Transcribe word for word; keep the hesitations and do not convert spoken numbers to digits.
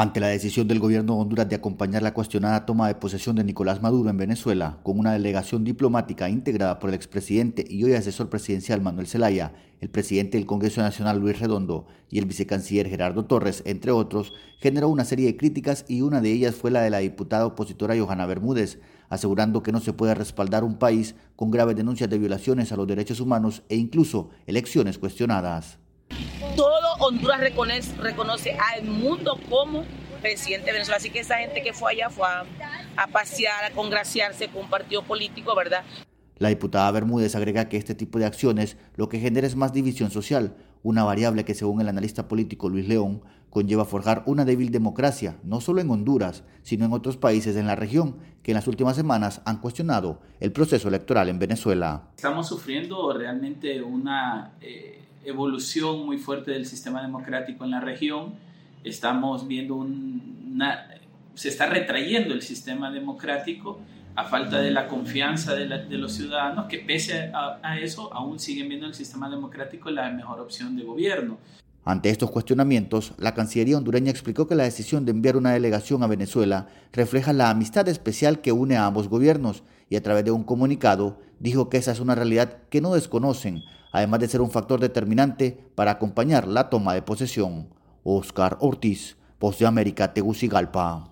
Ante la decisión del gobierno de Honduras de acompañar la cuestionada toma de posesión de Nicolás Maduro en Venezuela con una delegación diplomática integrada por el expresidente y hoy asesor presidencial Manuel Zelaya, el presidente del Congreso Nacional Luis Redondo y el vicecanciller Gerardo Torres, entre otros, generó una serie de críticas y una de ellas fue la de la diputada opositora Johanna Bermúdez, asegurando que no se puede respaldar un país con graves denuncias de violaciones a los derechos humanos e incluso elecciones cuestionadas. Todo Honduras reconoce, reconoce al mundo como presidente de Venezuela, así que esa gente que fue allá fue a, a pasear, a congraciarse con un partido político, ¿verdad? La diputada Bermúdez agrega que este tipo de acciones lo que genera es más división social, una variable que según el analista político Luis León conlleva forjar una débil democracia, no solo en Honduras, sino en otros países en la región que en las últimas semanas han cuestionado el proceso electoral en Venezuela. Estamos sufriendo realmente una eh, evolución muy fuerte del sistema democrático en la región. Estamos viendo un, una, se está retrayendo el sistema democrático a falta de la confianza de, la, de los ciudadanos, que pese a, a eso aún siguen viendo el sistema democrático la mejor opción de gobierno. Ante estos cuestionamientos, la Cancillería hondureña explicó que la decisión de enviar una delegación a Venezuela refleja la amistad especial que une a ambos gobiernos y a través de un comunicado dijo que esa es una realidad que no desconocen, además de ser un factor determinante para acompañar la toma de posesión. Oscar Ortiz, Voz de América, Tegucigalpa.